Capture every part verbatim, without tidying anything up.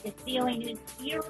It's V O A News here.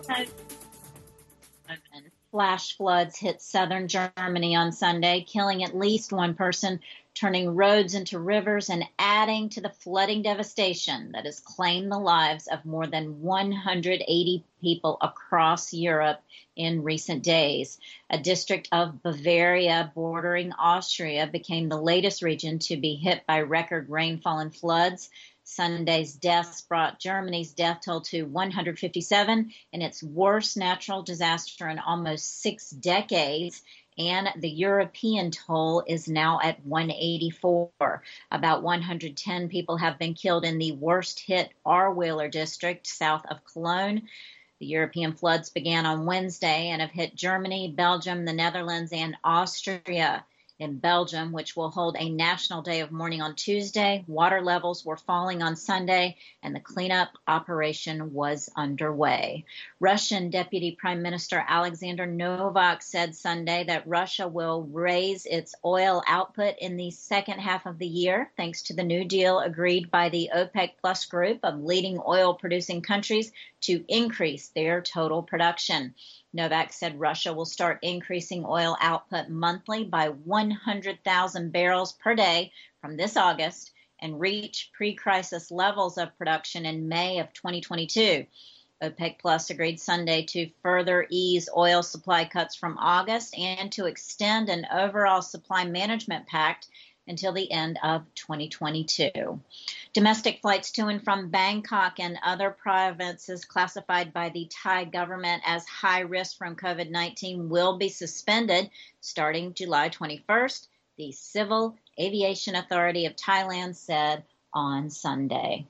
Flash floods hit southern Germany on Sunday, killing at least one person, turning roads into rivers, and adding to the flooding devastation that has claimed the lives of more than one hundred eighty people across Europe in recent days. A district of Bavaria bordering Austria became the latest region to be hit by record rainfall and floods. Sunday's deaths brought Germany's death toll to one hundred fifty-seven in its worst natural disaster in almost six decades, and the European toll is now at one hundred eighty-four. About one hundred ten people have been killed in the worst-hit Ahrweiler district south of Cologne. The European floods began on Wednesday and have hit Germany, Belgium, the Netherlands, and Austria. In Belgium, which will hold a national day of mourning on Tuesday, water levels were falling on Sunday, and the cleanup operation was underway. Russian Deputy Prime Minister Alexander Novak said Sunday that Russia will raise its oil output in the second half of the year, thanks to the new deal agreed by the OPEC Plus group of leading oil-producing countries to increase their total production. Novak said Russia will start increasing oil output monthly by one hundred thousand barrels per day from this August and reach pre-crisis levels of production in May of twenty twenty-two. OPEC Plus agreed Sunday to further ease oil supply cuts from August and to extend an overall supply management pact until the end of twenty twenty-two. Domestic flights to and from Bangkok and other provinces classified by the Thai government as high risk from COVID nineteen will be suspended starting July twenty-first, the Civil Aviation Authority of Thailand said on Sunday.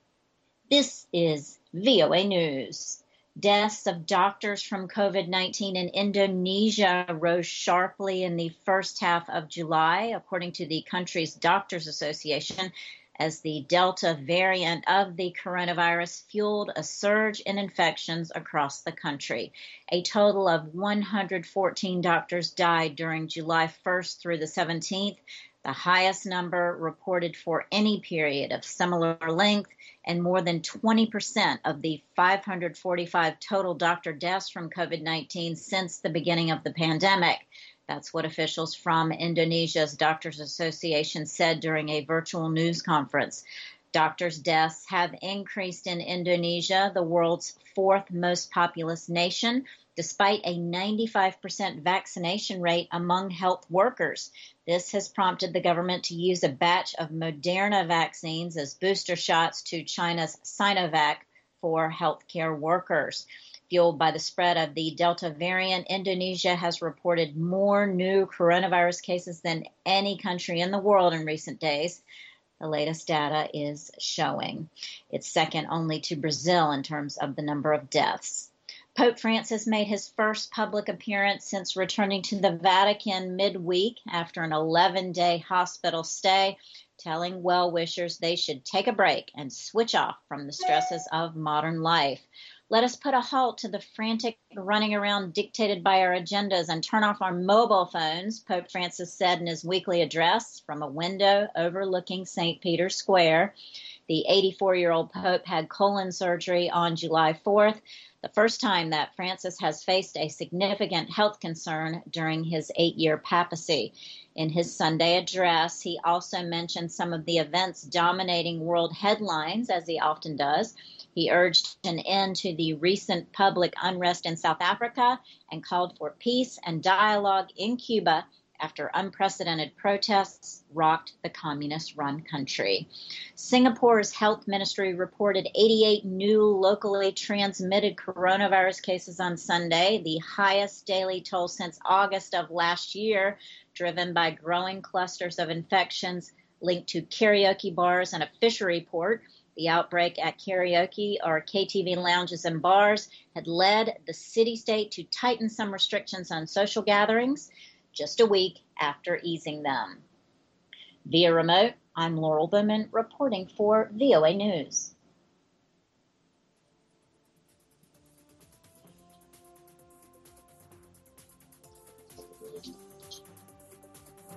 This is V O A News. Deaths of doctors from COVID nineteen in Indonesia rose sharply in the first half of July, according to the country's Doctors Association, as the Delta variant of the coronavirus fueled a surge in infections across the country. A total of one hundred fourteen doctors died during July first through the seventeenth, the highest number reported for any period of similar length, and more than twenty percent of the five hundred forty-five total doctor deaths from COVID nineteen since the beginning of the pandemic. That's what officials from Indonesia's Doctors Association said during a virtual news conference. Doctors' deaths have increased in Indonesia, the world's fourth most populous nation, despite a ninety-five percent vaccination rate among health workers. This has prompted the government to use a batch of Moderna vaccines as booster shots to China's Sinovac for healthcare workers. Fueled by the spread of the Delta variant, Indonesia has reported more new coronavirus cases than any country in the world in recent days. The latest data is showing it's second only to Brazil in terms of the number of deaths. Pope Francis made his first public appearance since returning to the Vatican midweek after an eleven-day hospital stay, telling well-wishers they should take a break and switch off from the stresses of modern life. Let us put a halt to the frantic running around dictated by our agendas and turn off our mobile phones, Pope Francis said in his weekly address from a window overlooking Saint Peter's Square. The eighty-four-year-old Pope had colon surgery on July fourth, the first time that Francis has faced a significant health concern during his eight-year papacy. In his Sunday address, he also mentioned some of the events dominating world headlines, as he often does. He urged an end to the recent public unrest in South Africa and called for peace and dialogue in Cuba after unprecedented protests rocked the communist-run country. Singapore's health ministry reported eighty-eight new locally transmitted coronavirus cases on Sunday, the highest daily toll since August of last year, driven by growing clusters of infections linked to karaoke bars and a fishery port. The outbreak at karaoke or K T V lounges and bars had led the city-state to tighten some restrictions on social gatherings just a week after easing them. Via remote, I'm Laurel Bowman reporting for V O A News.